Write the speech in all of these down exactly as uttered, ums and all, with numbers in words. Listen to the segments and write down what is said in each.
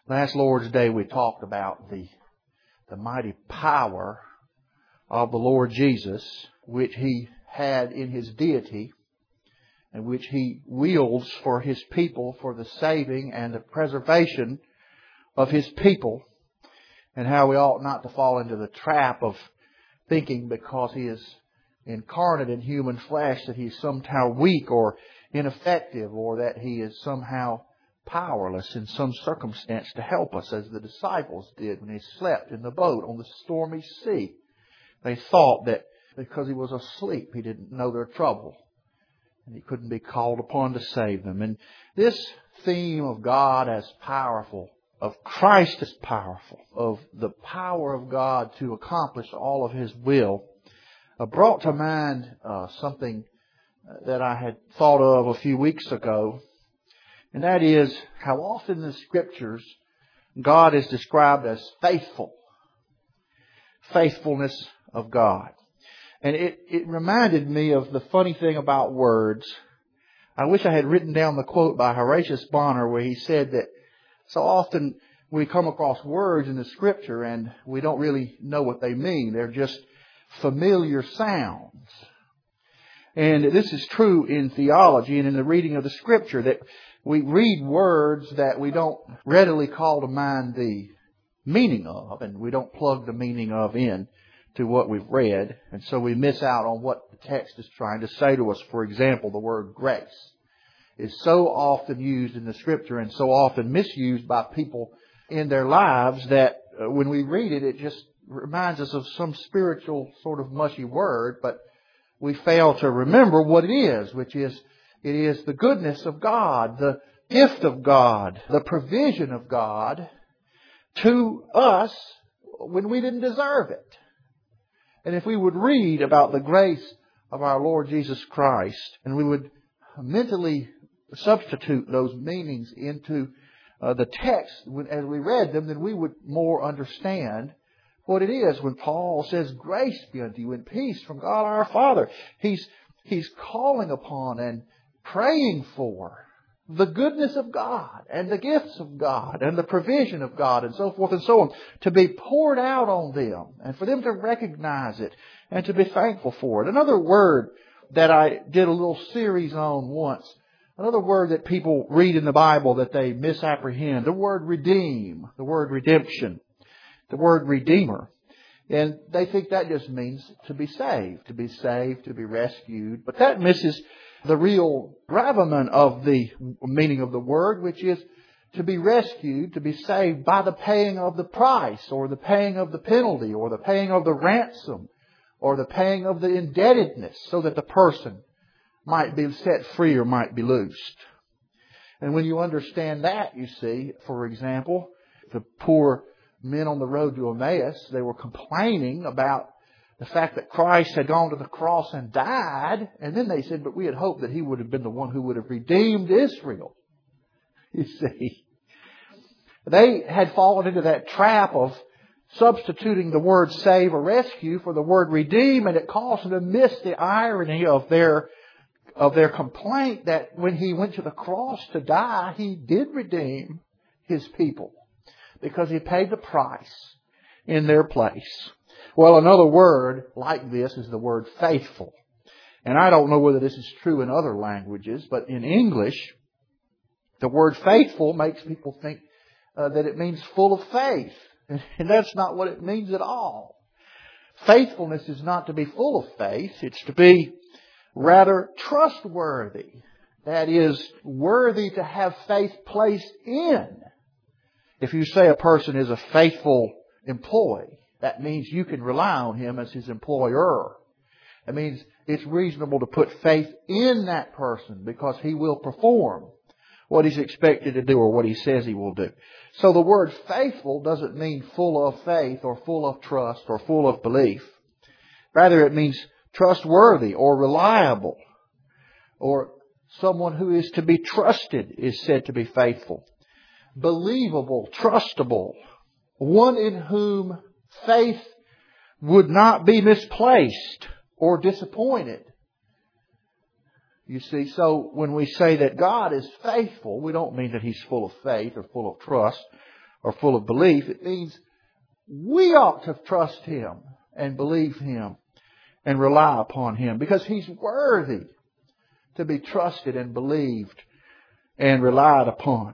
Last Lord's Day we talked about the, the mighty power of the Lord Jesus, which He had in His deity, and which He wields for His people for the saving and the preservation of His people, and how we ought not to fall into the trap of thinking because He is incarnate in human flesh that He is somehow weak or ineffective, or that He is somehow powerless in some circumstance to help us, as the disciples did when they slept in the boat on the stormy sea. They thought that because He was asleep, He didn't know their trouble, and He couldn't be called upon to save them. And this theme of God as powerful, of Christ as powerful, of the power of God to accomplish all of His will, uh, brought to mind uh, something that I had thought of a few weeks ago. And that is how often in the Scriptures God is described as faithful. Faithfulness of God. And it, it reminded me of the funny thing about words. I wish I had written down the quote by Horatius Bonner where he said that so often we come across words in the Scripture and we don't really know what they mean. They're just familiar sounds. And this is true in theology and in the reading of the Scripture, that we read words that we don't readily call to mind the meaning of, and we don't plug the meaning of in to what we've read, and so we miss out on what the text is trying to say to us. For example, the word grace is so often used in the Scripture and so often misused by people in their lives that when we read it, it just reminds us of some spiritual sort of mushy word, but we fail to remember what it is, which is it is the goodness of God, the gift of God, the provision of God to us when we didn't deserve it. And if we would read about the grace of our Lord Jesus Christ, and we would mentally substitute those meanings into uh, the text as we read them, then we would more understand what it is when Paul says, "Grace be unto you and peace from God our Father." He's, he's calling upon and praying for the goodness of God and the gifts of God and the provision of God and so forth and so on to be poured out on them, and for them to recognize it and to be thankful for it. Another word that I did a little series on once, another word that people read in the Bible that they misapprehend, the word redeem, the word redemption, the word redeemer. And they think that just means to be saved, to be saved, to be rescued. But that misses the real gravamen of the meaning of the word, which is to be rescued, to be saved by the paying of the price, or the paying of the penalty, or the paying of the ransom, or the paying of the indebtedness, so that the person might be set free or might be loosed. And when you understand that, you see, for example, the poor men on the road to Emmaus, they were complaining about the fact that Christ had gone to the cross and died. And then they said, but we had hoped that He would have been the one who would have redeemed Israel. You see, they had fallen into that trap of substituting the word save or rescue for the word redeem, and it caused them to miss the irony of their of their complaint that when He went to the cross to die, He did redeem His people because He paid the price in their place. Well, another word like this is the word faithful. And I don't know whether this is true in other languages, but in English, the word faithful makes people think uh, that it means full of faith. And that's not what it means at all. Faithfulness is not to be full of faith. It's to be rather trustworthy. That is, worthy to have faith placed in. If you say a person is a faithful employee, that means you can rely on him as his employer. It means it's reasonable to put faith in that person because he will perform what he's expected to do or what he says he will do. So the word faithful doesn't mean full of faith or full of trust or full of belief. Rather, it means trustworthy or reliable, or someone who is to be trusted is said to be faithful. Believable, trustable, one in whom faith would not be misplaced or disappointed. You see, so when we say that God is faithful, we don't mean that He's full of faith or full of trust or full of belief. It means we ought to trust Him and believe Him and rely upon Him because He's worthy to be trusted and believed and relied upon.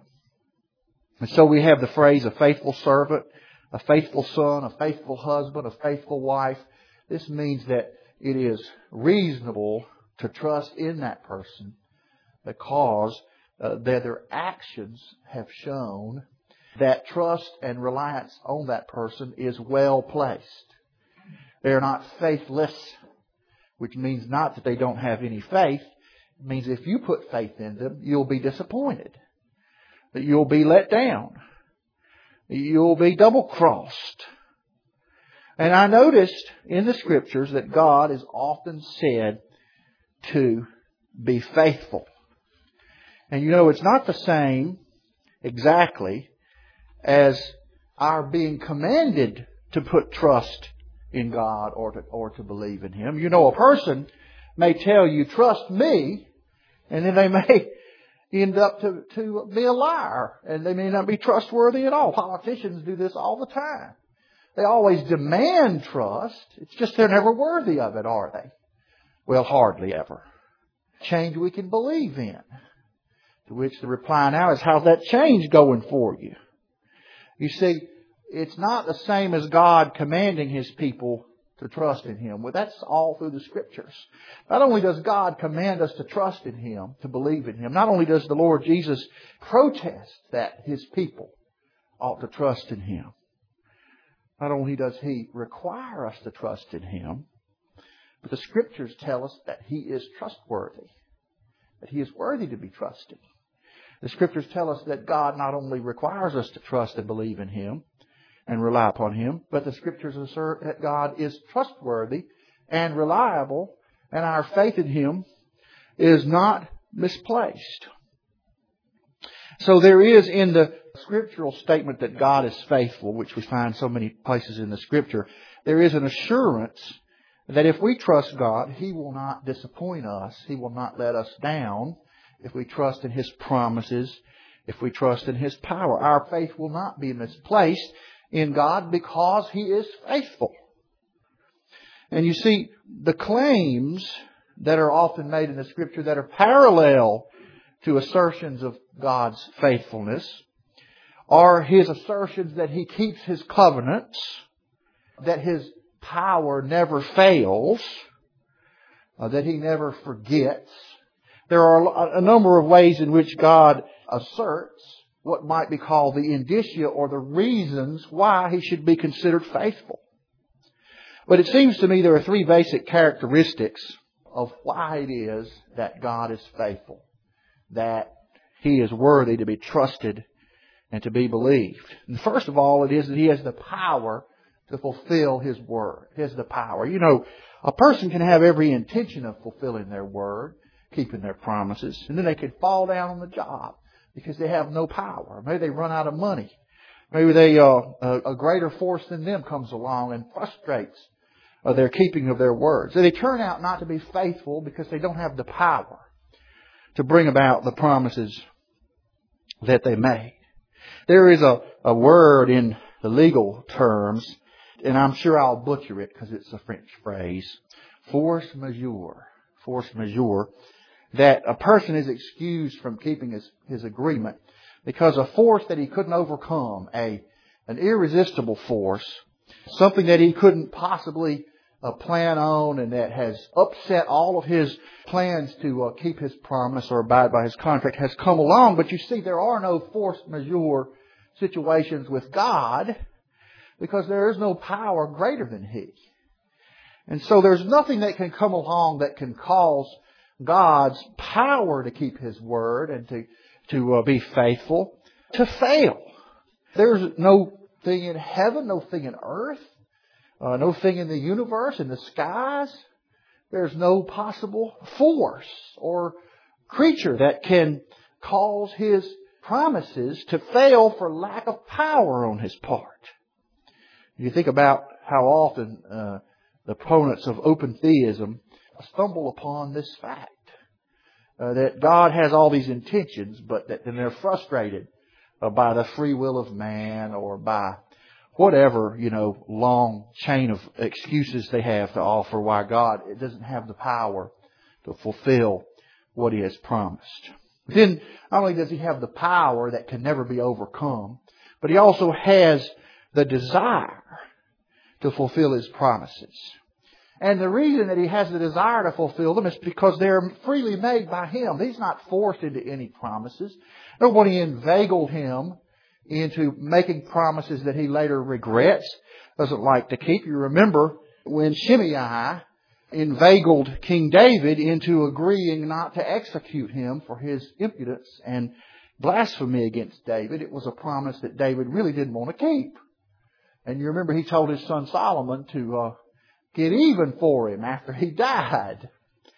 And so we have the phrase a faithful servant, a faithful son, a faithful husband, a faithful wife. This means that it is reasonable to trust in that person because uh, that their actions have shown that trust and reliance on that person is well placed. They are not faithless, which means not that they don't have any faith. It means if you put faith in them, you'll be disappointed. That you'll be let down. You'll be double-crossed. And I noticed in the Scriptures that God is often said to be faithful. And you know, it's not the same exactly as our being commanded to put trust in God or to, or to believe in Him. You know, a person may tell you, trust me, and then they may end up to, to be a liar, and they may not be trustworthy at all. Politicians do this all the time. They always demand trust. It's just they're never worthy of it, are they? Well, hardly ever. Change we can believe in. To which the reply now is, how's that change going for you? You see, it's not the same as God commanding His people to trust in Him. Well, that's all through the Scriptures. Not only does God command us to trust in Him, to believe in Him, not only does the Lord Jesus protest that His people ought to trust in Him, not only does He require us to trust in Him, but the Scriptures tell us that He is trustworthy, that He is worthy to be trusted. The Scriptures tell us that God not only requires us to trust and believe in Him and rely upon Him, but the Scriptures assert that God is trustworthy and reliable, and our faith in Him is not misplaced. So there is in the scriptural statement that God is faithful, which we find so many places in the Scripture, there is an assurance that if we trust God, He will not disappoint us. He will not let us down. If we trust in His promises, if we trust in His power, our faith will not be misplaced in God because He is faithful. And you see, the claims that are often made in the Scripture that are parallel to assertions of God's faithfulness are His assertions that He keeps His covenants, that His power never fails, uh, that He never forgets. There are a number of ways in which God asserts what might be called the indicia or the reasons why He should be considered faithful. But it seems to me there are three basic characteristics of why it is that God is faithful, that He is worthy to be trusted and to be believed. And first of all, it is that He has the power to fulfill His word. He has the power. You know, a person can have every intention of fulfilling their word, keeping their promises, and then they could fall down on the job because they have no power. Maybe they run out of money. Maybe they uh, a, a greater force than them comes along and frustrates uh, their keeping of their words. So they turn out not to be faithful because they don't have the power to bring about the promises that they made. There is a, a word in the legal terms, and I'm sure I'll butcher it because it's a French phrase, force majeure. Force majeure. That a person is excused from keeping his, his agreement because a force that he couldn't overcome, a an irresistible force, something that he couldn't possibly uh, plan on and that has upset all of his plans to uh, keep his promise or abide by his contract has come along. But you see, there are no force majeure situations with God because there is no power greater than He. And so there's nothing that can come along that can cause God's power to keep His word and to, to uh, be faithful to fail. There's no thing in heaven, no thing in earth, uh, no thing in the universe, in the skies. There's no possible force or creature that can cause His promises to fail for lack of power on His part. You think about how often uh, the opponents of open theism stumble upon this fact. Uh, that God has all these intentions, but that then they're frustrated uh, by the free will of man or by whatever, you know, long chain of excuses they have to offer why God it doesn't have the power to fulfill what He has promised. Then not only does He have the power that can never be overcome, but He also has the desire to fulfill His promises. And the reason that He has the desire to fulfill them is because they're freely made by Him. He's not forced into any promises. Nobody inveigled Him into making promises that He later regrets, doesn't like to keep. You remember when Shimei inveigled King David into agreeing not to execute him for his impudence and blasphemy against David. It was a promise that David really didn't want to keep. And you remember he told his son Solomon to uh, get even for him after he died.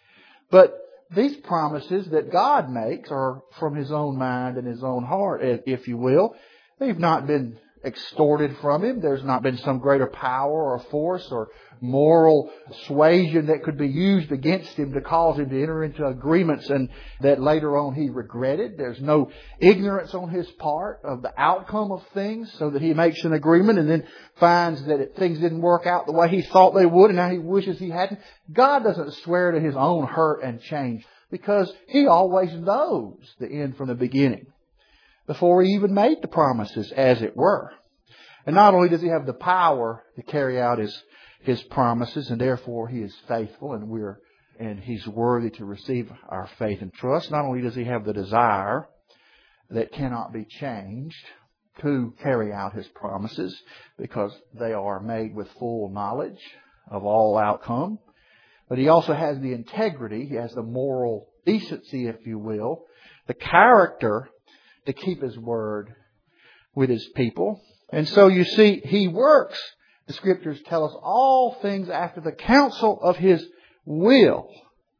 But these promises that God makes are from His own mind and His own heart, if you will. They've not been extorted from Him. There's not been some greater power or force or moral suasion that could be used against Him to cause Him to enter into agreements and that later on He regretted. There's no ignorance on His part of the outcome of things so that He makes an agreement and then finds that it, things didn't work out the way He thought they would and now He wishes He hadn't. God doesn't swear to His own hurt and change because He always knows the end from the beginning before He even made the promises, as it were. And not only does He have the power to carry out His His promises, and therefore He is faithful, and we're and He's worthy to receive our faith and trust. Not only does He have the desire that cannot be changed to carry out His promises, because they are made with full knowledge of all outcome, but He also has the integrity, He has the moral decency, if you will, the character to keep His word with His people. And so you see, He works, the Scriptures tell us, all things after the counsel of His will.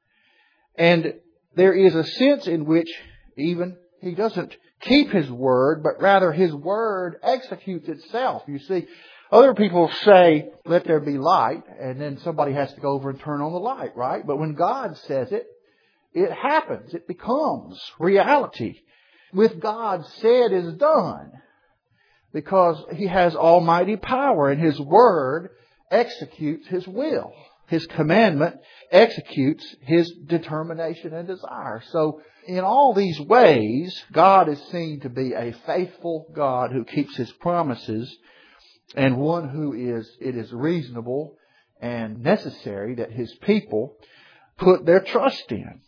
And there is a sense in which even He doesn't keep His word, but rather His word executes itself. You see, other people say, let there be light, and then somebody has to go over and turn on the light, right? But when God says it, it happens. It becomes reality. With God said is done. Because He has almighty power and His word executes His will. His commandment executes His determination and desire. So in all these ways, God is seen to be a faithful God who keeps His promises and one who is, it is reasonable and necessary that His people put their trust in.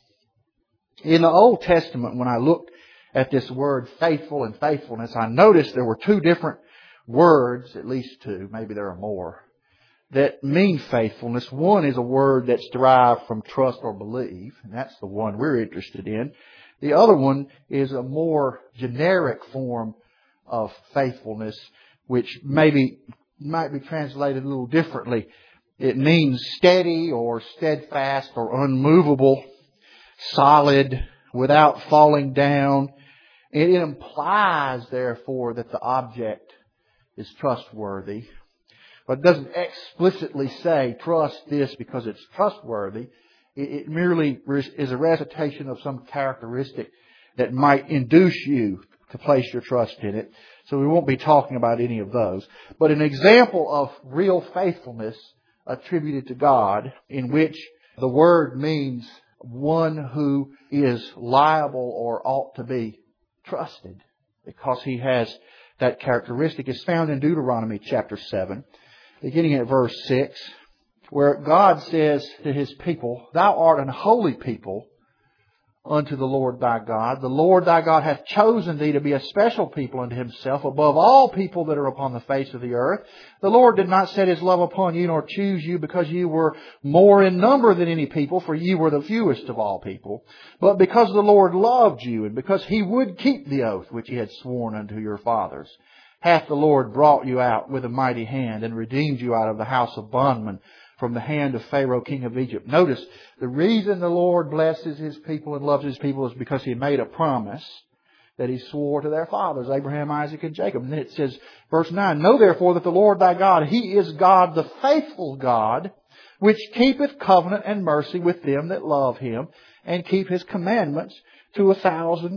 In the Old Testament, when I looked at this word faithful and faithfulness, I noticed there were two different words, at least two, maybe there are more, that mean faithfulness. One is a word that's derived from trust or believe, and that's the one we're interested in. The other one is a more generic form of faithfulness, which maybe might be translated a little differently. It means steady or steadfast or unmovable, solid, without falling down. It implies, therefore, that the object is trustworthy. But it doesn't explicitly say, trust this because it's trustworthy. It, it merely is a recitation of some characteristic that might induce you to place your trust in it. So we won't be talking about any of those. But an example of real faithfulness attributed to God, in which the word means one who is liable or ought to be trusted because he has that characteristic, is found in Deuteronomy chapter seven, beginning at verse six, where God says to His people, Thou art an holy people unto the Lord thy God. The Lord thy God hath chosen thee to be a special people unto Himself above all people that are upon the face of the earth. The Lord did not set His love upon you nor choose you because you were more in number than any people, for you were the fewest of all people. But because the Lord loved you and because He would keep the oath which He had sworn unto your fathers, hath the Lord brought you out with a mighty hand and redeemed you out of the house of bondmen, from the hand of Pharaoh, king of Egypt. Notice, the reason the Lord blesses His people and loves His people is because He made a promise that He swore to their fathers, Abraham, Isaac, and Jacob. And then it says, verse nine, Know therefore that the Lord thy God, He is God, the faithful God, which keepeth covenant and mercy with them that love Him, and keep His commandments to a thousand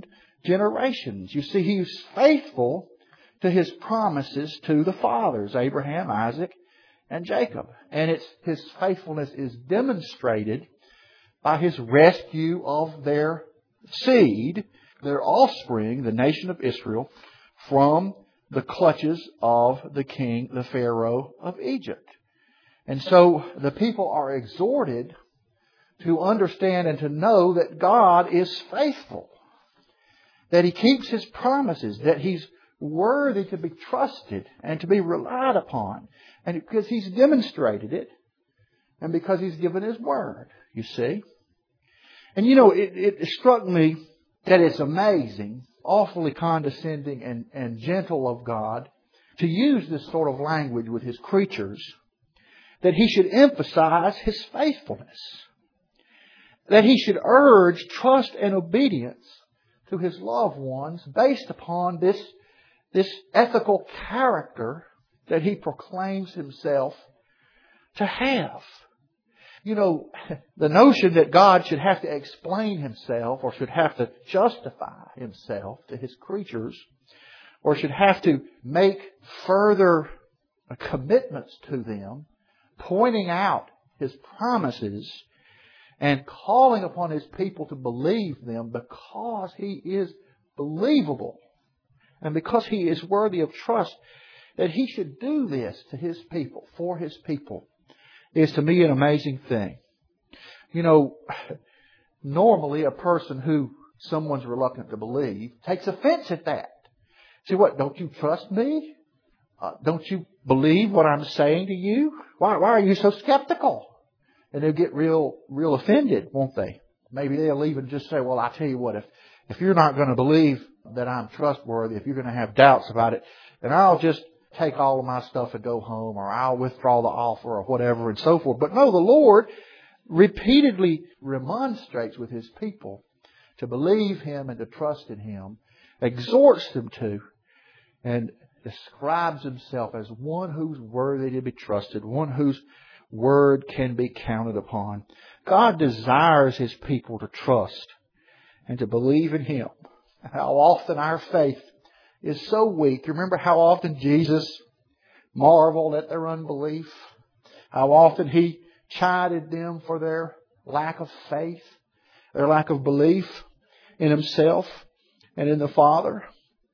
generations. You see, He was faithful to His promises to the fathers, Abraham, Isaac, and Jacob. And it's His faithfulness is demonstrated by His rescue of their seed, their offspring, the nation of Israel, from the clutches of the king, the Pharaoh of Egypt. And so the people are exhorted to understand and to know that God is faithful, that He keeps His promises, that He's worthy to be trusted and to be relied upon. And because He's demonstrated it, and because He's given His word, you see. And you know, it, it struck me that it's amazing, awfully condescending and, and gentle of God to use this sort of language with His creatures, that He should emphasize His faithfulness, that He should urge trust and obedience to His loved ones based upon this, this ethical character that He proclaims Himself to have. You know, the notion that God should have to explain Himself or should have to justify Himself to His creatures or should have to make further commitments to them, pointing out His promises and calling upon His people to believe them because He is believable and because He is worthy of trust, that He should do this to His people, for His people, is to me an amazing thing. You know, normally a person who someone's reluctant to believe takes offense at that. See what? Don't you trust me? Uh, don't you believe what I'm saying to you? Why, why are you so skeptical? And they'll get real, real offended, won't they? Maybe they'll even just say, well, I tell you what, if, if you're not going to believe that I'm trustworthy, if you're going to have doubts about it, then I'll just take all of my stuff and go home, or I'll withdraw the offer or whatever and so forth. But no, the Lord repeatedly remonstrates with His people to believe Him and to trust in Him, exhorts them to, and describes Himself as one who's worthy to be trusted, one whose word can be counted upon. God desires His people to trust and to believe in Him. How often our faith is so weak. You remember how often Jesus marveled at their unbelief? How often He chided them for their lack of faith, their lack of belief in Himself and in the Father.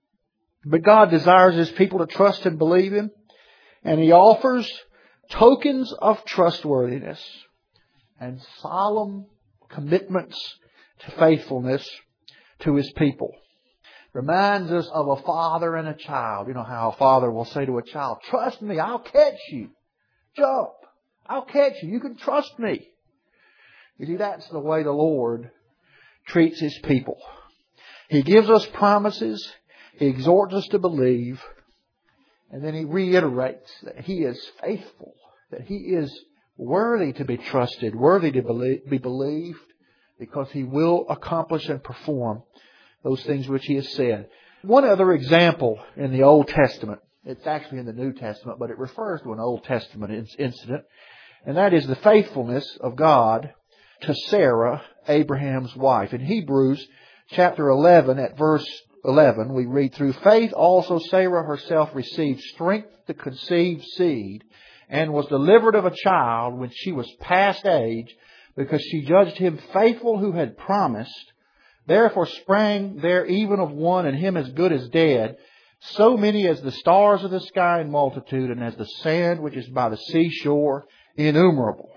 But God desires His people to trust and believe Him, and He offers tokens of trustworthiness and solemn commitments to faithfulness to His people. Reminds us of a father and a child. You know how a father will say to a child, trust me, I'll catch you. Jump. I'll catch you. You can trust me. You see, that's the way the Lord treats His people. He gives us promises. He exhorts us to believe. And then He reiterates that He is faithful, that He is worthy to be trusted, worthy to be believed, because He will accomplish and perform those things which He has said. One other example in the Old Testament, it's actually in the New Testament, but it refers to an Old Testament incident, and that is the faithfulness of God to Sarah, Abraham's wife. In Hebrews chapter eleven, at verse eleven, we read, through faith also Sarah herself received strength to conceive seed, and was delivered of a child when she was past age, because she judged him faithful who had promised. Therefore sprang there even of one, and him as good as dead, so many as the stars of the sky in multitude, and as the sand which is by the seashore innumerable.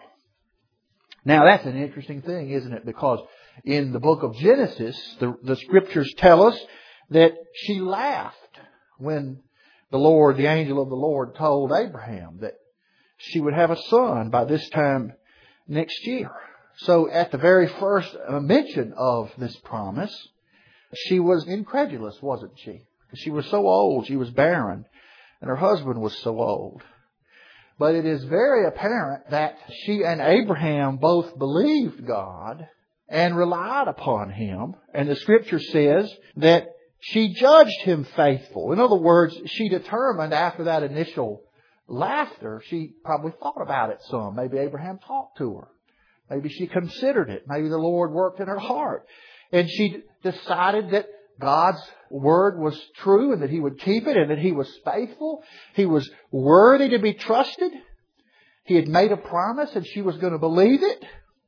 Now that's an interesting thing, isn't it? Because in the book of Genesis, the, the Scriptures tell us that she laughed when the Lord, the angel of the Lord, told Abraham that she would have a son by this time next year. So at the very first mention of this promise, she was incredulous, wasn't she? She was so old, she was barren, and her husband was so old. But it is very apparent that she and Abraham both believed God and relied upon Him. And the Scripture says that she judged him faithful. In other words, she determined after that initial laughter, she probably thought about it some. Maybe Abraham talked to her. Maybe she considered it. Maybe the Lord worked in her heart. And she decided that God's word was true and that He would keep it and that He was faithful. He was worthy to be trusted. He had made a promise and she was going to believe it.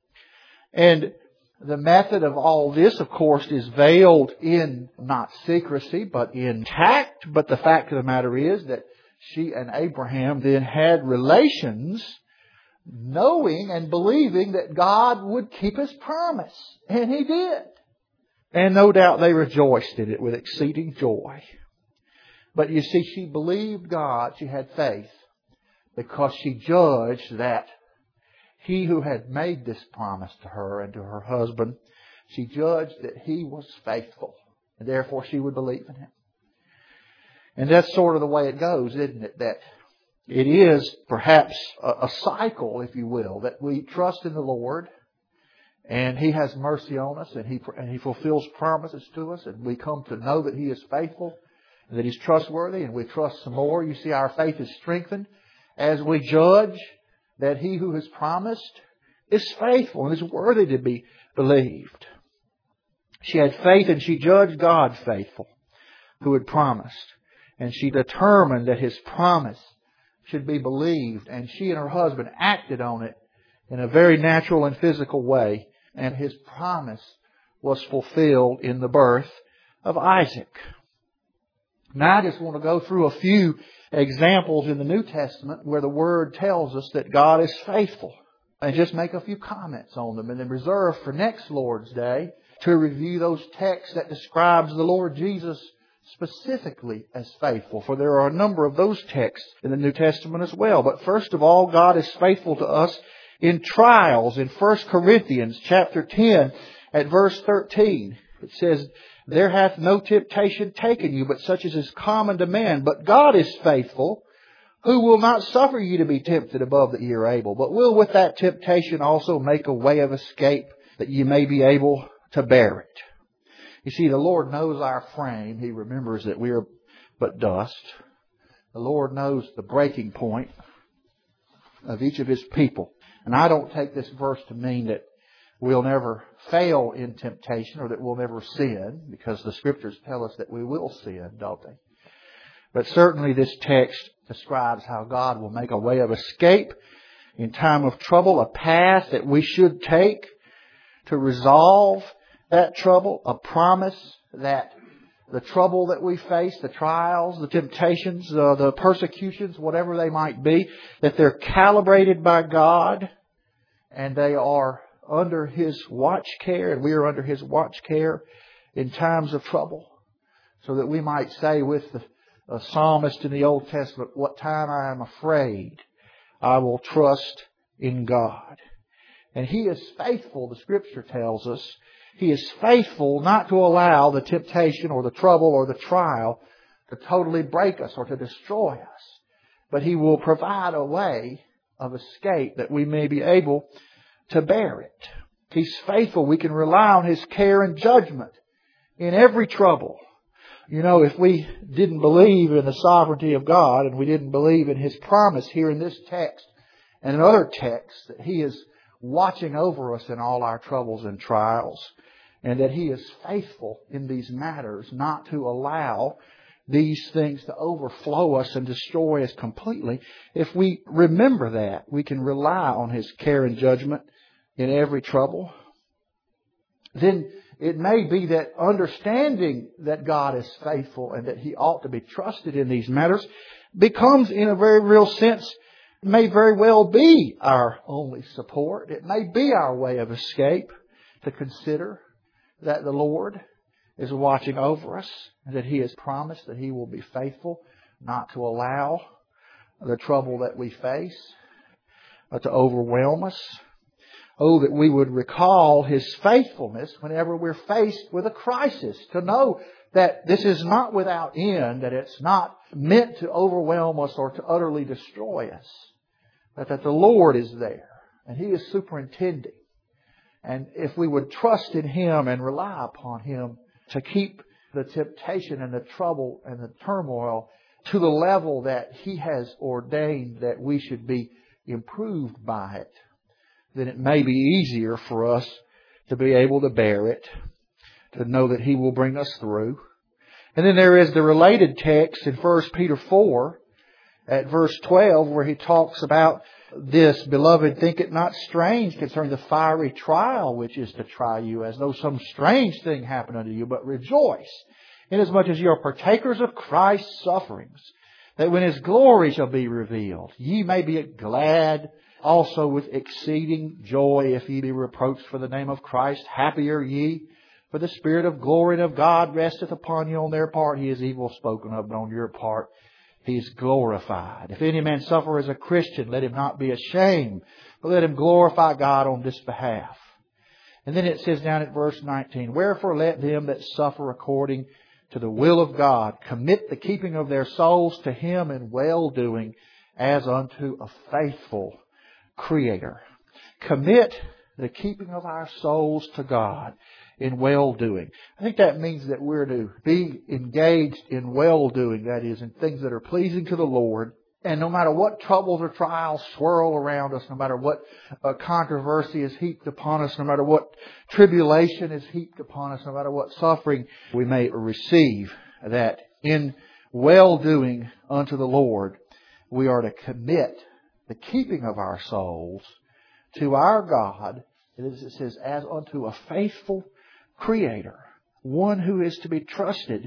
And the method of all this, of course, is veiled in not secrecy, but in tact. But the fact of the matter is that she and Abraham then had relations, knowing and believing that God would keep His promise. And He did. And no doubt they rejoiced in it with exceeding joy. But you see, she believed God. She had faith because she judged that He who had made this promise to her and to her husband, she judged that He was faithful. And therefore she would believe in Him. And that's sort of the way it goes, isn't it? That it is perhaps a, a cycle, if you will, that we trust in the Lord and He has mercy on us and He, and He fulfills promises to us and we come to know that He is faithful and that He's trustworthy and we trust some more. You see, our faith is strengthened as we judge that He who has promised is faithful and is worthy to be believed. She had faith and she judged God faithful who had promised. And she determined that His promise should be believed. And she and her husband acted on it in a very natural and physical way. And His promise was fulfilled in the birth of Isaac. Now I just want to go through a few examples in the New Testament where the Word tells us that God is faithful. And just make a few comments on them and then reserve for next Lord's Day to review those texts that describes the Lord Jesus specifically as faithful. For there are a number of those texts in the New Testament as well. But first of all, God is faithful to us in trials. In First Corinthians chapter ten at verse thirteen, it says, "There hath no temptation taken you, but such as is common to man. But God is faithful, who will not suffer you to be tempted above that ye are able, but will with that temptation also make a way of escape, that ye may be able to bear it." You see, the Lord knows our frame. He remembers that we are but dust. The Lord knows the breaking point of each of His people. And I don't take this verse to mean that we'll never fail in temptation or that we'll never sin, because the Scriptures tell us that we will sin, don't they? But certainly this text describes how God will make a way of escape in time of trouble, a path that we should take to resolve that trouble, a promise that the trouble that we face, the trials, the temptations, uh, the persecutions, whatever they might be, that they're calibrated by God and they are under His watch care, and we are under His watch care in times of trouble, so that we might say with the a psalmist in the Old Testament, "What time I am afraid, I will trust in God." And He is faithful, the Scripture tells us. He is faithful not to allow the temptation or the trouble or the trial to totally break us or to destroy us. But He will provide a way of escape that we may be able to bear it. He's faithful. We can rely on His care and judgment in every trouble. You know, if we didn't believe in the sovereignty of God and we didn't believe in His promise here in this text and in other texts that He is watching over us in all our troubles and trials, and that He is faithful in these matters not to allow these things to overflow us and destroy us completely. If we remember that, we can rely on His care and judgment in every trouble. Then it may be that understanding that God is faithful and that He ought to be trusted in these matters becomes, in a very real sense, may very well be our only support. It may be our way of escape to consider that the Lord is watching over us and that He has promised that He will be faithful not to allow the trouble that we face to overwhelm us. Oh, that we would recall His faithfulness whenever we're faced with a crisis, to know that this is not without end, that it's not meant to overwhelm us or to utterly destroy us, but that the Lord is there and He is superintending. And if we would trust in Him and rely upon Him to keep the temptation and the trouble and the turmoil to the level that He has ordained that we should be improved by it, then it may be easier for us to be able to bear it, to know that He will bring us through. And then there is the related text in First Peter four at verse twelve where he talks about this, beloved, think it not strange concerning the fiery trial which is to try you, as though some strange thing happened unto you, but rejoice, inasmuch as ye are partakers of Christ's sufferings, that when His glory shall be revealed, ye may be glad also with exceeding joy, if ye be reproached for the name of Christ. Happy are ye, for the Spirit of glory and of God resteth upon you. On their part He is evil spoken of, but on your part He is glorified. If any man suffer as a Christian, let him not be ashamed, but let him glorify God on this behalf. And then it says down at verse nineteen, wherefore let them that suffer according to the will of God commit the keeping of their souls to Him in well-doing, as unto a faithful Creator. Commit the keeping of our souls to God in well-doing. I think that means that we're to be engaged in well-doing, that is, in things that are pleasing to the Lord. And no matter what troubles or trials swirl around us, no matter what uh, controversy is heaped upon us, no matter what tribulation is heaped upon us, no matter what suffering we may receive, that in well-doing unto the Lord, we are to commit the keeping of our souls to our God, as it says, as unto a faithful Creator, one who is to be trusted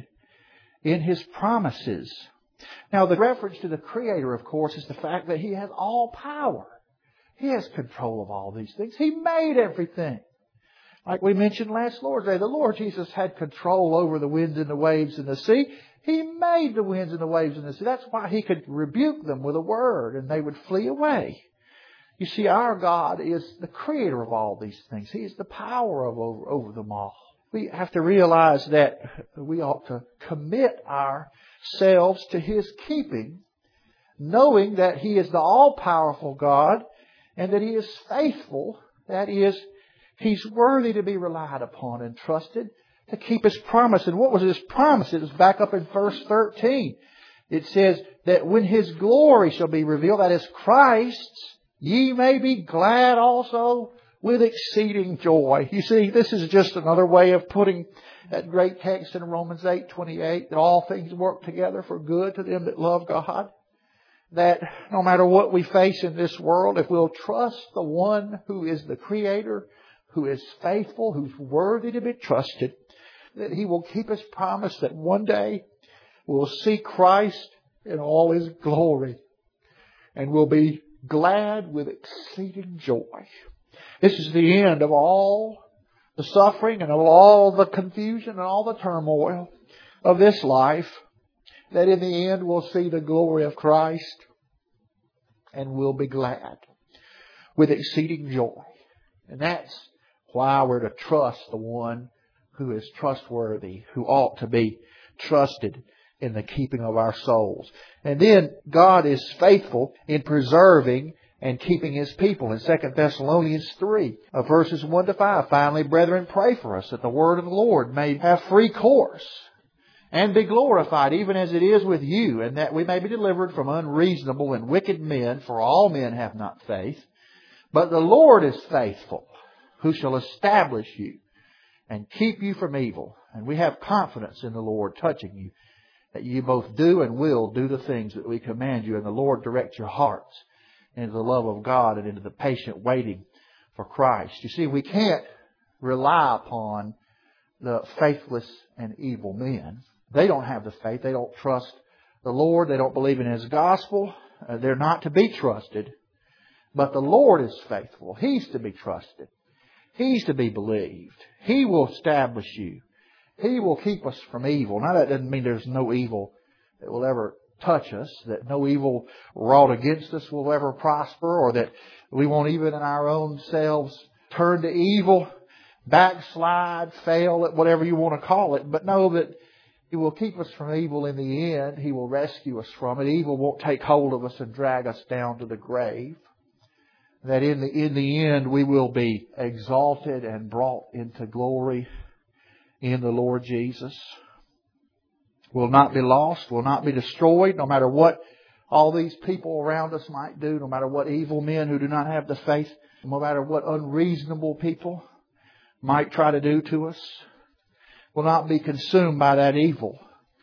in His promises. Now, the reference to the Creator, of course, is the fact that He has all power. He has control of all these things. He made everything. Like we mentioned last Lord's Day, the Lord Jesus had control over the winds and the waves and the sea. He made the winds and the waves and the sea. That's why He could rebuke them with a word and they would flee away. You see, our God is the Creator of all these things. He is the power of over, over them all. We have to realize that we ought to commit ourselves to His keeping, knowing that He is the all-powerful God and that He is faithful. That is, He's worthy to be relied upon and trusted to keep His promise. And what was His promise? It was back up in verse thirteen. It says that when His glory shall be revealed, that is Christ's, ye may be glad also with exceeding joy. You see, this is just another way of putting that great text in Romans eight twenty-eight, that all things work together for good to them that love God. That no matter what we face in this world, if we'll trust the one who is the Creator, who is faithful, who's worthy to be trusted, that He will keep His promise that one day we'll see Christ in all His glory and we'll be glad with exceeding joy. This is the end of all the suffering and of all the confusion and all the turmoil of this life. That in the end we'll see the glory of Christ and we'll be glad with exceeding joy. And that's why we're to trust the one who is trustworthy, who ought to be trusted in the keeping of our souls. And then God is faithful in preserving and keeping His people. In Second Thessalonians three, verses one to five, finally, brethren, pray for us that the word of the Lord may have free course and be glorified, even as it is with you, and that we may be delivered from unreasonable and wicked men, for all men have not faith. But the Lord is faithful, who shall establish you and keep you from evil. And we have confidence in the Lord touching you, that you both do and will do the things that we command you, and the Lord direct your hearts into the love of God and into the patient waiting for Christ. You see, we can't rely upon the faithless and evil men. They don't have the faith. They don't trust the Lord. They don't believe in His gospel. Uh, they're not to be trusted. But the Lord is faithful. He's to be trusted. He's to be believed. He will establish you. He will keep us from evil. Now, that doesn't mean there's no evil that will ever touch us, that no evil wrought against us will ever prosper, or that we won't even in our own selves turn to evil, backslide, fail, whatever you want to call it. But know that He will keep us from evil in the end. He will rescue us from it. Evil won't take hold of us and drag us down to the grave. That in the, in the end we will be exalted and brought into glory in the Lord Jesus. Will not be lost, will not be destroyed, no matter what all these people around us might do, no matter what evil men who do not have the faith, no matter what unreasonable people might try to do to us. will not be consumed by that evil.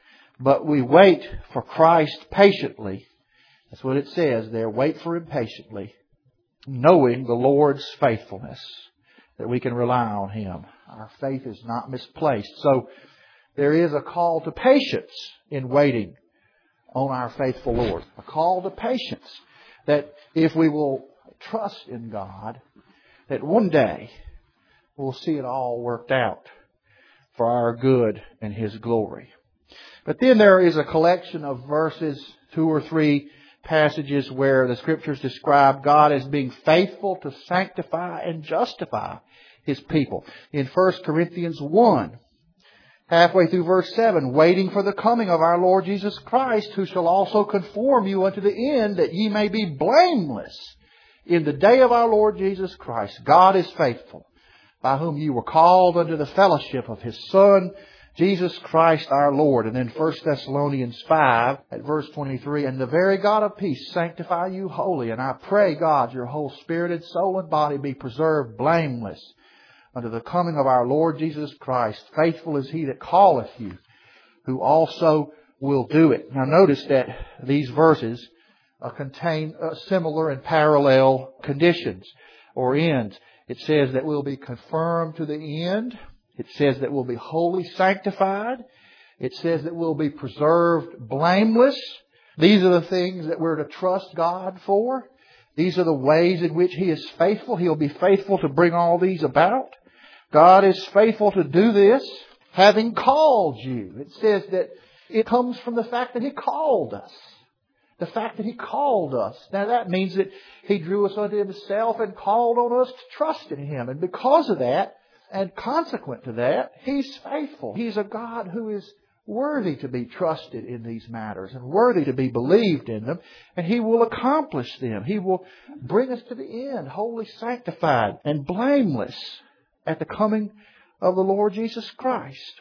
But we wait for Christ patiently. That's what it says there. Wait for Him patiently, knowing the Lord's faithfulness, that we can rely on Him. Our faith is not misplaced. So there is a call to patience in waiting on our faithful Lord. A call to patience, that if we will trust in God, that one day we'll see it all worked out for our good and His glory. But then there is a collection of verses, two or three passages where the Scriptures describe God as being faithful to sanctify and justify His people. In First Corinthians one, halfway through verse seven, waiting for the coming of our Lord Jesus Christ, who shall also conform you unto the end, that ye may be blameless in the day of our Lord Jesus Christ. God is faithful, by whom you were called unto the fellowship of His Son, Jesus Christ our Lord. And then First Thessalonians five at verse twenty-three, and the very God of peace sanctify you wholly. And I pray, God, your whole spirit and soul and body be preserved blameless unto the coming of our Lord Jesus Christ. Faithful is He that calleth you, who also will do it. Now notice that these verses uh, contain uh, similar and parallel conditions or ends. It says that we'll be confirmed to the end. It says that we'll be wholly sanctified. It says that we'll be preserved blameless. These are the things that we're to trust God for. These are the ways in which He is faithful. He'll be faithful to bring all these about. God is faithful to do this, having called you. It says that it comes from the fact that He called us. The fact that He called us. Now that means that He drew us unto Himself and called on us to trust in Him. And because of that, and consequent to that, He's faithful. He's a God who is worthy to be trusted in these matters and worthy to be believed in them. And He will accomplish them. He will bring us to the end, wholly sanctified and blameless at the coming of the Lord Jesus Christ.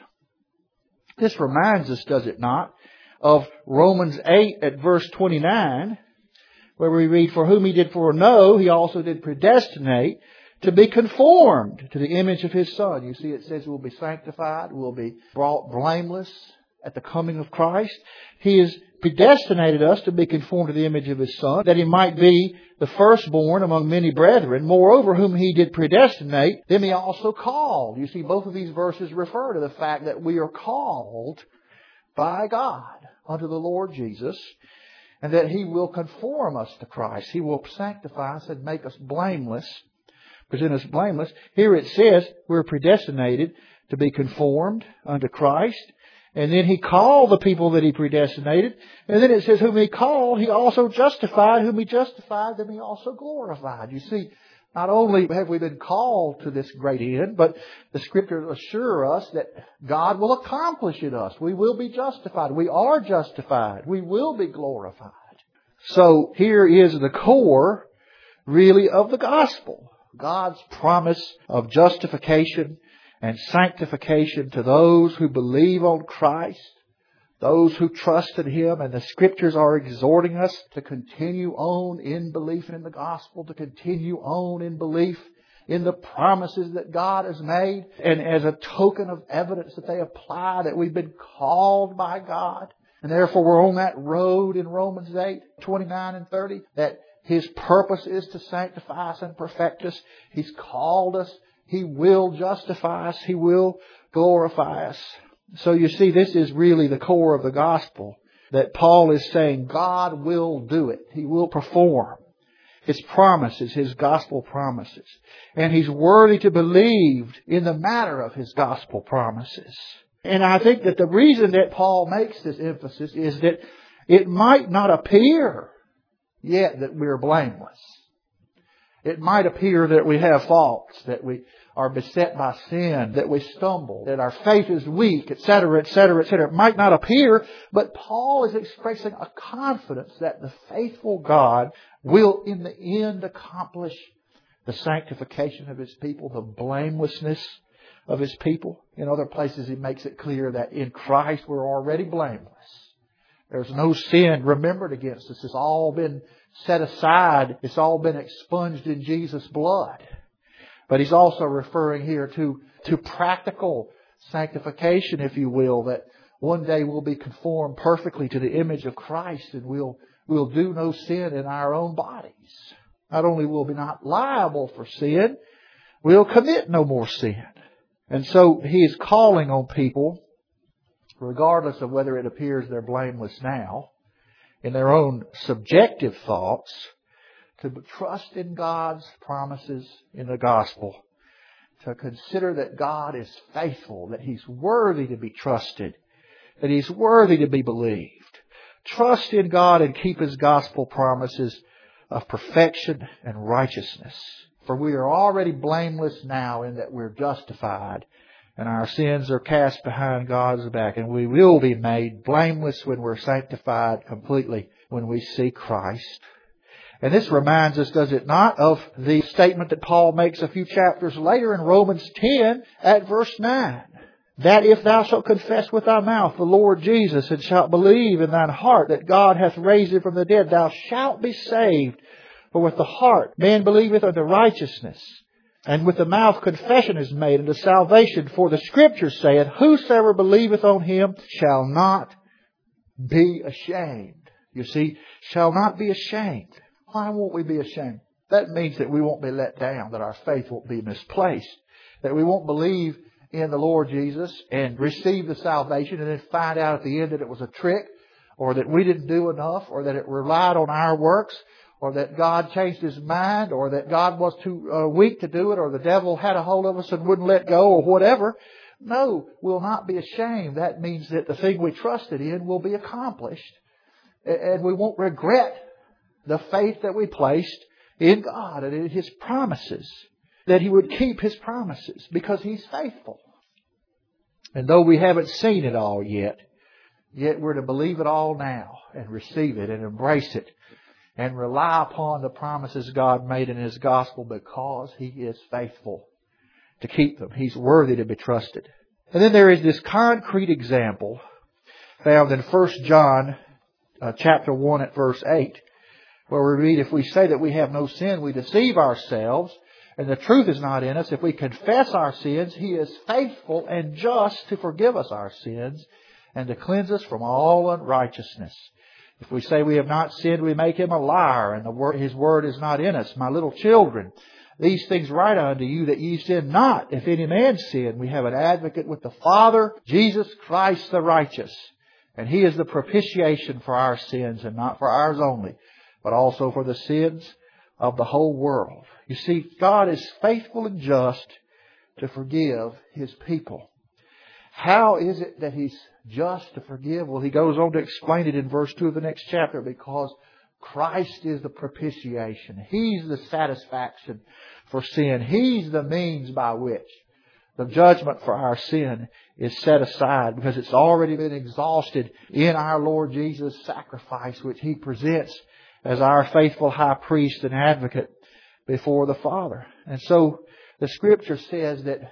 This reminds us, does it not, of Romans eight at verse twenty-nine, where we read, for whom He did foreknow, He also did predestinate to be conformed to the image of His Son. You see, it says we'll be sanctified, we'll be brought blameless at the coming of Christ. He has predestinated us to be conformed to the image of His Son, that He might be the firstborn among many brethren. Moreover, whom He did predestinate, them He also called. You see, both of these verses refer to the fact that we are called by God unto the Lord Jesus, and that He will conform us to Christ. He will sanctify us and make us blameless, present us blameless. Here it says we're predestinated to be conformed unto Christ. And then He called the people that He predestinated. And then it says whom He called, He also justified. Whom He justified, them He also glorified. You see, not only have we been called to this great end, but the Scriptures assure us that God will accomplish in us. We will be justified. We are justified. We will be glorified. So here is the core, really, of the gospel. God's promise of justification and sanctification to those who believe on Christ, those who trust in Him. And the Scriptures are exhorting us to continue on in belief in the gospel, to continue on in belief in the promises that God has made. And as a token of evidence that they apply, that we've been called by God. And therefore we're on that road in Romans eight, twenty-nine and thirty, that His purpose is to sanctify us and perfect us. He's called us. He will justify us. He will glorify us. So you see, this is really the core of the gospel, that Paul is saying God will do it. He will perform His promises, His gospel promises. And He's worthy to be believed in the matter of His gospel promises. And I think that the reason that Paul makes this emphasis is that it might not appear yet that we're blameless. It might appear that we have faults, that we are beset by sin, that we stumble, that our faith is weak, et cetera, et cetera, et cetera. It might not appear, but Paul is expressing a confidence that the faithful God will in the end accomplish the sanctification of His people, the blamelessness of His people. In other places He makes it clear that in Christ we're already blameless. There's no sin remembered against us. It's all been set aside. It's all been expunged in Jesus' blood. But he's also referring here to, to practical sanctification, if you will, that one day we'll be conformed perfectly to the image of Christ, and we'll we'll do no sin in our own bodies. Not only will we not liable for sin, we'll commit no more sin. And so He is calling on people, regardless of whether it appears they're blameless now, in their own subjective thoughts, to trust in God's promises in the gospel, to consider that God is faithful, that He's worthy to be trusted, that He's worthy to be believed. Trust in God and keep His gospel promises of perfection and righteousness. For we are already blameless now in that we're justified, and our sins are cast behind God's back, and we will be made blameless when we're sanctified completely when we see Christ. And this reminds us, does it not, of the statement that Paul makes a few chapters later in Romans ten at verse nine. That if thou shalt confess with thy mouth the Lord Jesus, and shalt believe in thine heart that God hath raised Him from the dead, thou shalt be saved. For with the heart man believeth unto righteousness, and with the mouth confession is made unto salvation. For the Scripture saith, whosoever believeth on Him shall not be ashamed. You see, shall not be ashamed. Why won't we be ashamed? That means that we won't be let down, that our faith won't be misplaced, that we won't believe in the Lord Jesus and receive the salvation and then find out at the end that it was a trick, or that we didn't do enough, or that it relied on our works, or that God changed His mind, or that God was too uh, weak to do it, or the devil had a hold of us and wouldn't let go, or whatever. No, we'll not be ashamed. That means that the thing we trusted in will be accomplished, and we won't regret the faith that we placed in God and in His promises, that He would keep His promises because He's faithful. And though we haven't seen it all yet, yet we're to believe it all now and receive it and embrace it and rely upon the promises God made in His gospel, because He is faithful to keep them. He's worthy to be trusted. And then there is this concrete example found in First John uh, chapter one at verse eight, where we read, if we say that we have no sin, we deceive ourselves, and the truth is not in us. If we confess our sins, He is faithful and just to forgive us our sins and to cleanse us from all unrighteousness. If we say we have not sinned, we make Him a liar, and the word, His word is not in us. My little children, these things write unto you, that ye sin not. If any man sin, we have an advocate with the Father, Jesus Christ the righteous. And He is the propitiation for our sins, and not for ours only, but also for the sins of the whole world. You see, God is faithful and just to forgive His people. How is it that He's just to forgive? Well, He goes on to explain it in verse two of the next chapter, because Christ is the propitiation. He's the satisfaction for sin. He's the means by which the judgment for our sin is set aside, because it's already been exhausted in our Lord Jesus' sacrifice, which He presents as our faithful high priest and advocate before the Father. And so the Scripture says that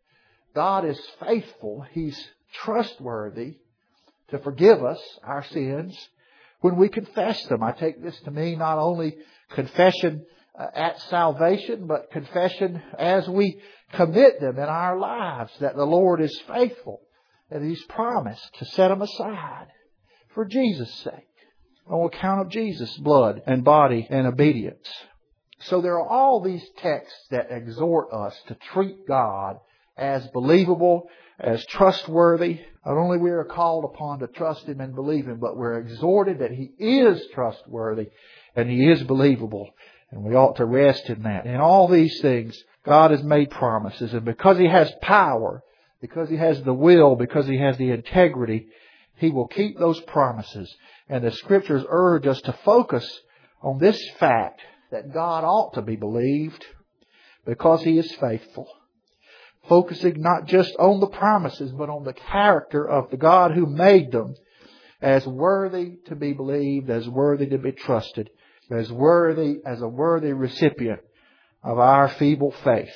God is faithful. He's trustworthy to forgive us our sins when we confess them. I take this to mean not only confession uh, at salvation, but confession as we commit them in our lives, that the Lord is faithful, that He's promised to set them aside for Jesus' sake, on account of Jesus' blood and body and obedience. So there are all these texts that exhort us to treat God as believable, as trustworthy. Not only we are called upon to trust Him and believe Him, but we're exhorted that He is trustworthy and He is believable. And we ought to rest in that. In all these things, God has made promises. And because He has power, because He has the will, because He has the integrity, He will keep those promises. And the Scriptures urge us to focus on this fact, that God ought to be believed because He is faithful. Focusing not just on the promises, but on the character of the God who made them, as worthy to be believed, as worthy to be trusted, as worthy, as a worthy recipient of our feeble faith.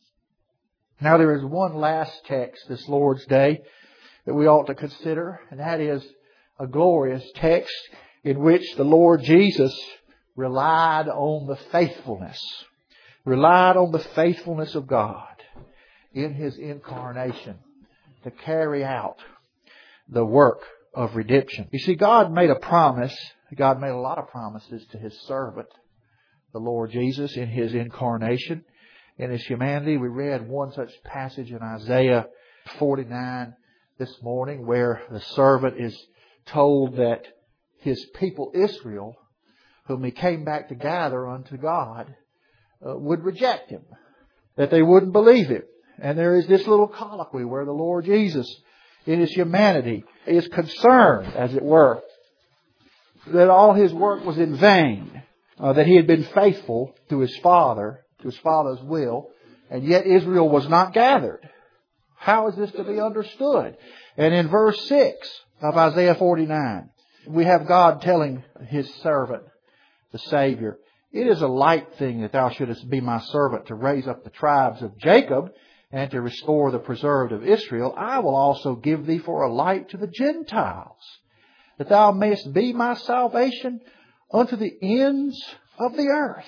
Now there is one last text this Lord's Day that we ought to consider, and that is a glorious text in which the Lord Jesus relied on the faithfulness, relied on the faithfulness of God in His incarnation to carry out the work of redemption. You see, God made a promise. God made a lot of promises to His servant, the Lord Jesus, in His incarnation, in His humanity. We read one such passage in Isaiah forty-nine this morning, where the servant is told that his people Israel, whom He came back to gather unto God, uh, would reject Him, that they wouldn't believe Him. And there is this little colloquy where the Lord Jesus, in His humanity, is concerned, as it were, that all His work was in vain, uh, that He had been faithful to His Father, to His Father's will, and yet Israel was not gathered. How is this to be understood? And in verse six of Isaiah forty-nine, we have God telling His servant, the Savior, "It is a light thing that thou shouldest be my servant to raise up the tribes of Jacob and to restore the preserved of Israel. I will also give thee for a light to the Gentiles, that thou mayest be my salvation unto the ends of the earth."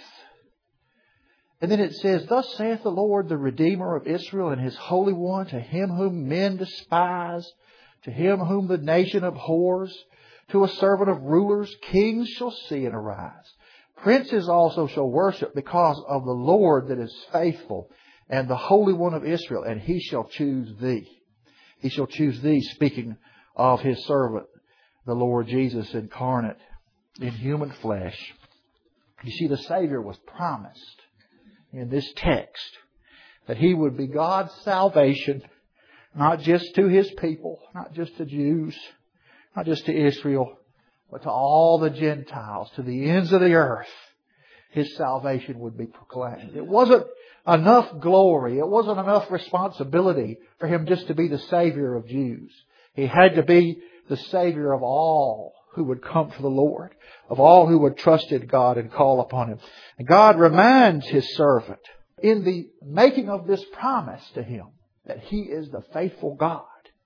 And then it says, "Thus saith the Lord, the Redeemer of Israel, and His Holy One, to him whom men despise, to him whom the nation abhors, to a servant of rulers, kings shall see and arise. Princes also shall worship because of the Lord that is faithful, and the Holy One of Israel, and He shall choose thee." He shall choose thee, speaking of His servant, the Lord Jesus incarnate in human flesh. You see, the Savior was promised in this text that He would be God's salvation, not just to His people, not just to Jews, not just to Israel, but to all the Gentiles, to the ends of the earth. His salvation would be proclaimed. It wasn't enough glory, it wasn't enough responsibility for Him just to be the Savior of Jews. He had to be the Savior of all who would come to the Lord, of all who would trust in God and call upon Him. And God reminds His servant in the making of this promise to him that He is the faithful God.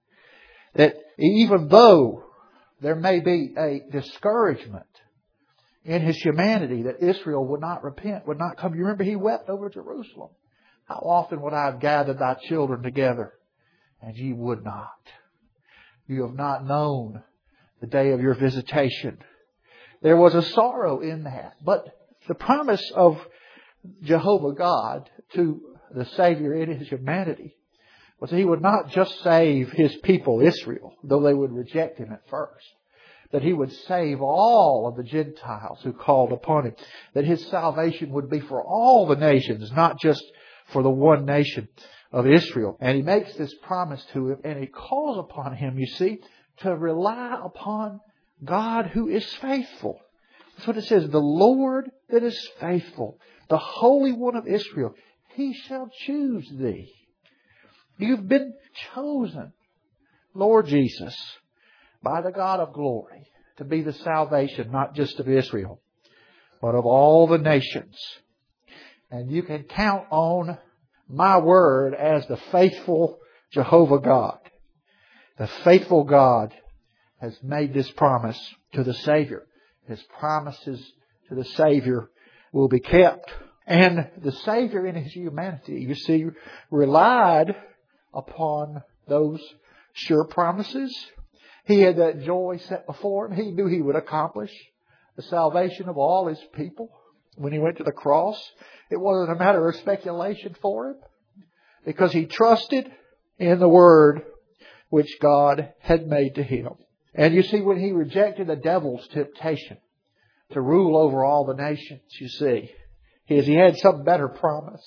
That even though there may be a discouragement in His humanity that Israel would not repent, would not come. You remember He wept over Jerusalem. "How often would I have gathered thy children together, and ye would not? You have not known the day of your visitation." There was a sorrow in that. But the promise of Jehovah God to the Savior in His humanity was that He would not just save His people Israel, though they would reject Him at first. That He would save all of the Gentiles who called upon Him. That His salvation would be for all the nations, not just for the one nation of Israel. And He makes this promise to him, and He calls upon him, you see, to rely upon God who is faithful. That's what it says. "The Lord that is faithful, the Holy One of Israel, He shall choose thee." You've been chosen, Lord Jesus, by the God of glory, to be the salvation not just of Israel, but of all the nations. And you can count on my word as the faithful Jehovah God. The faithful God has made this promise to the Savior. His promises to the Savior will be kept. And the Savior in His humanity, you see, relied upon those sure promises. He had that joy set before Him. He knew He would accomplish the salvation of all His people. When He went to the cross, it wasn't a matter of speculation for Him, because He trusted in the Word which God had made to Him. And you see, when He rejected the devil's temptation to rule over all the nations, you see, He He had some better promise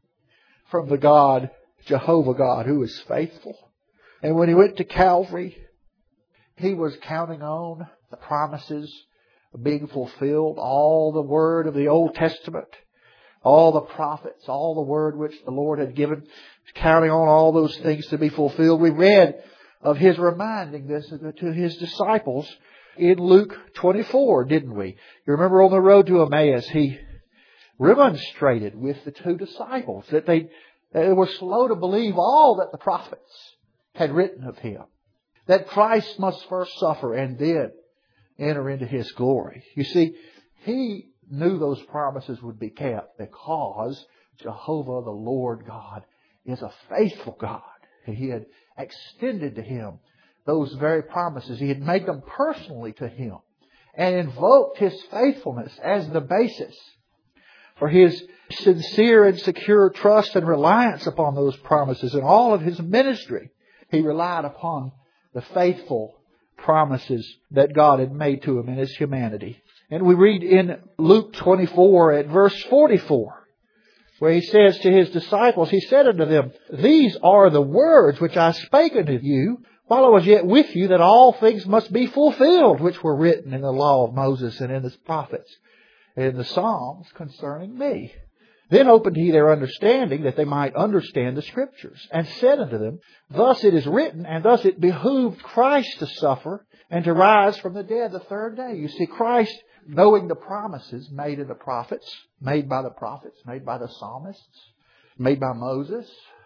from the God, Jehovah God, who is faithful. And when He went to Calvary, He was counting on the promises being fulfilled, all the word of the Old Testament, all the prophets, all the word which the Lord had given, counting on all those things to be fulfilled. We read of His reminding this to His disciples in Luke twenty-four, didn't we? You remember on the road to Emmaus, He remonstrated with the two disciples that they, they were slow to believe all that the prophets had written of Him. That Christ must first suffer and then enter into His glory. You see, He knew those promises would be kept because Jehovah, the Lord God, is a faithful God. He had extended to him those very promises. He had made them personally to him and invoked His faithfulness as the basis for His sincere and secure trust and reliance upon those promises. In all of His ministry, He relied upon the faithful promises that God had made to Him in His humanity. And we read in Luke twenty-four at verse forty-four, where He says to His disciples, He said unto them, These are the words which I spake unto you while I was yet with you, that all things must be fulfilled, which were written in the law of Moses and in the prophets and in the Psalms concerning me. Then opened He their understanding, that they might understand the Scriptures, and said unto them, Thus it is written, and thus it behooved Christ to suffer, and to rise from the dead the third day. You see, Christ, knowing the promises made in the prophets, made by the prophets, made by the psalmists, made by Moses,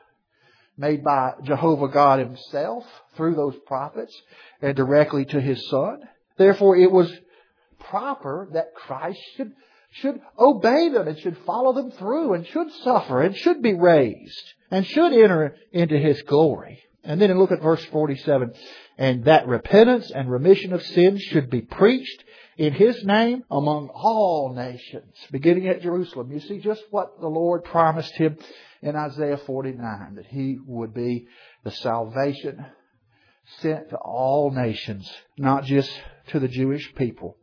made by Jehovah God Himself through those prophets, and directly to His Son. Therefore it was proper that Christ should should obey them and should follow them through and should suffer and should be raised and should enter into His glory. And then look at verse forty-seven. And that repentance and remission of sins should be preached in His name among all nations, beginning at Jerusalem. You see just what the Lord promised Him in Isaiah forty-nine, that He would be the salvation sent to all nations, not just to the Jewish people.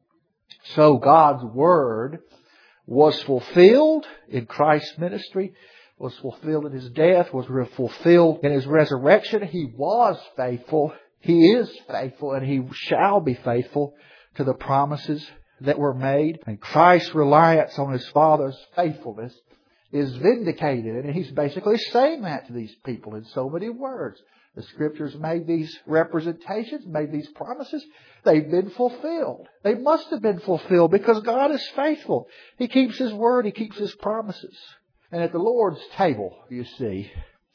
So God's Word was fulfilled in Christ's ministry, was fulfilled in His death, was fulfilled in His resurrection. He was faithful. He is faithful, and He shall be faithful to the promises that were made. And Christ's reliance on His Father's faithfulness is vindicated. And He's basically saying that to these people in so many words. The Scriptures made these representations, made these promises. They've been fulfilled. They must have been fulfilled because God is faithful. He keeps His word. He keeps His promises. And at the Lord's table, you see,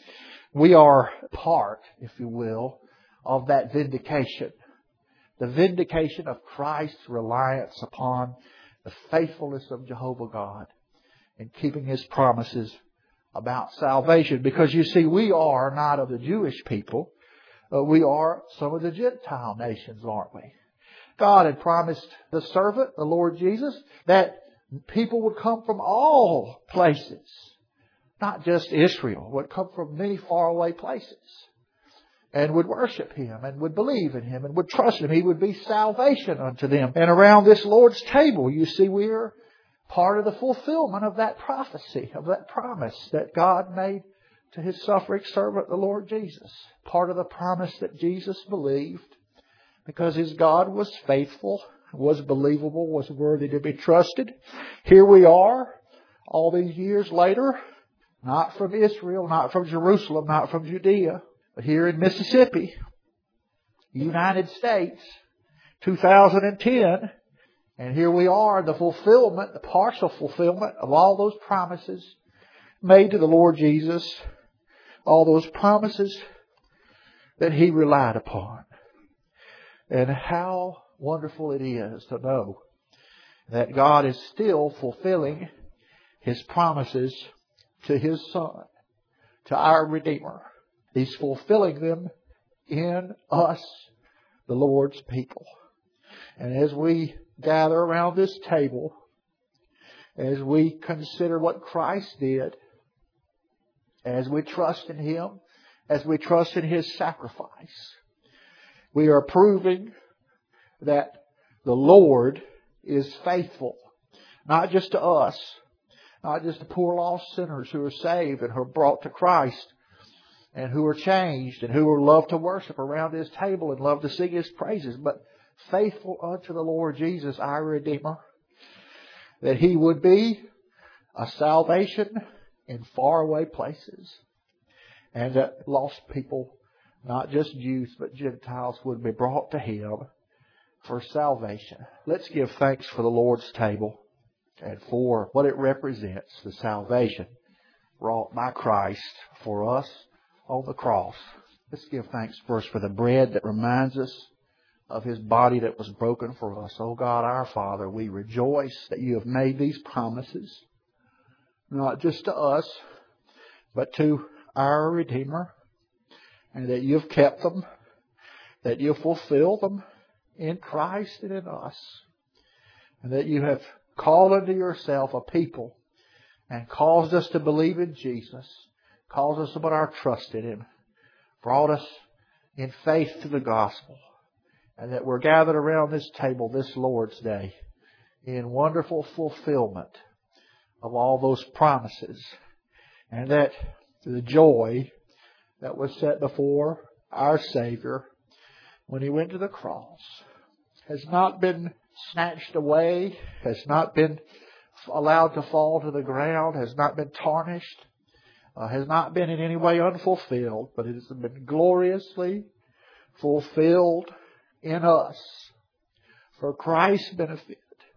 we are part, if you will, of that vindication. The vindication of Christ's reliance upon the faithfulness of Jehovah God in keeping His promises about salvation. Because you see, we are not of the Jewish people. Uh, we are some of the Gentile nations, aren't we? God had promised the servant, the Lord Jesus, that people would come from all places. Not just Israel, would come from many faraway places. And would worship Him, and would believe in Him, and would trust Him. He would be salvation unto them. And around this Lord's table, you see, we are part of the fulfillment of that prophecy, of that promise that God made to His suffering servant, the Lord Jesus. Part of the promise that Jesus believed, because His God was faithful, was believable, was worthy to be trusted. Here we are, all these years later, not from Israel, not from Jerusalem, not from Judea, but here in Mississippi, United States, two thousand ten, and here we are, the fulfillment, the partial fulfillment of all those promises made to the Lord Jesus, all those promises that He relied upon. And how wonderful it is to know that God is still fulfilling His promises to His Son, to our Redeemer. He's fulfilling them in us, the Lord's people. And as we gather around this table, as we consider what Christ did, as we trust in Him, as we trust in His sacrifice, we are proving that the Lord is faithful, not just to us, not just to poor lost sinners who are saved and who are brought to Christ, and who are changed, and who are love to worship around His table and love to sing His praises, but faithful unto the Lord Jesus, our Redeemer, that He would be a salvation in faraway places, and that lost people, not just Jews, but Gentiles, would be brought to Him for salvation. Let's give thanks for the Lord's table and for what it represents, the salvation wrought by Christ for us on the cross. Let's give thanks first for the bread that reminds us of His body that was broken for us. Oh God, our Father, we rejoice that You have made these promises, not just to us, but to our Redeemer. and that you've kept them, that you've fulfilled them in Christ and in us, and that you have called unto yourself a people and caused us to believe in Jesus, caused us to put our trust in Him, brought us in faith to the gospel, and that we're gathered around this table this Lord's Day in wonderful fulfillment of all those promises, and that the joy that was set before our Savior when He went to the cross has not been snatched away, has not been allowed to fall to the ground, has not been tarnished, uh, has not been in any way unfulfilled, but it has been gloriously fulfilled in us for Christ's benefit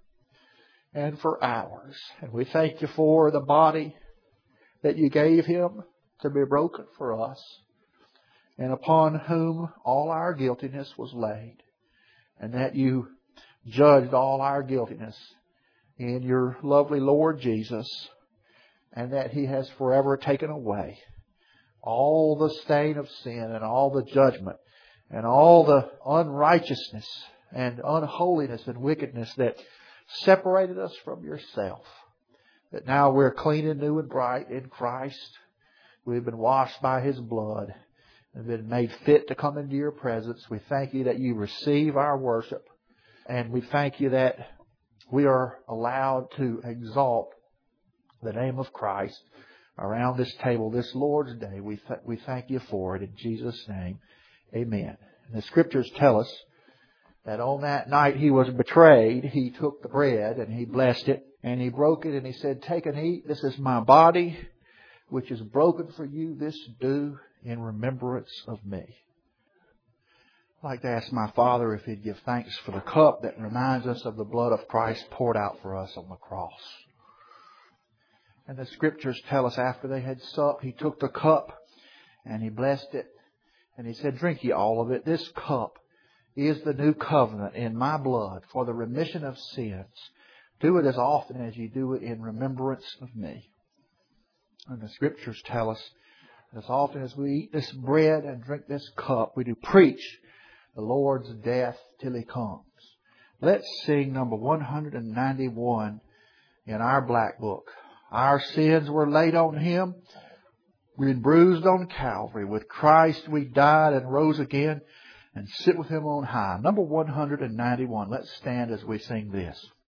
and for ours. And we thank You for the body that You gave Him to be broken for us, and upon whom all our guiltiness was laid, and that You judged all our guiltiness in Your lovely Lord Jesus, and that He has forever taken away all the stain of sin and all the judgment and all the unrighteousness and unholiness and wickedness that separated us from Yourself. That now we're clean and new and bright in Christ. We've been washed by His blood and been made fit to come into Your presence. We thank You that You receive our worship. And we thank You that we are allowed to exalt the name of Christ around this table this Lord's Day. We, th- we thank You for it in Jesus' name. Amen. And the Scriptures tell us that on that night He was betrayed, He took the bread and He blessed it and He broke it and He said, "Take and eat. This is My body, which is broken for you. This do in remembrance of Me." I'd like to ask my Father if He'd give thanks for the cup that reminds us of the blood of Christ poured out for us on the cross. And the Scriptures tell us after they had supped, He took the cup and He blessed it and He said, "Drink ye all of it. This cup is the new covenant in My blood for the remission of sins. Do it as often as you do it in remembrance of Me." And the Scriptures tell us that as often as we eat this bread and drink this cup, we do preach the Lord's death till He comes. Let's sing number one hundred ninety-one in our black book. Our sins were laid on Him. We were bruised on Calvary. With Christ we died and rose again and sit with Him on high. Number one hundred ninety-one. Let's stand as we sing this.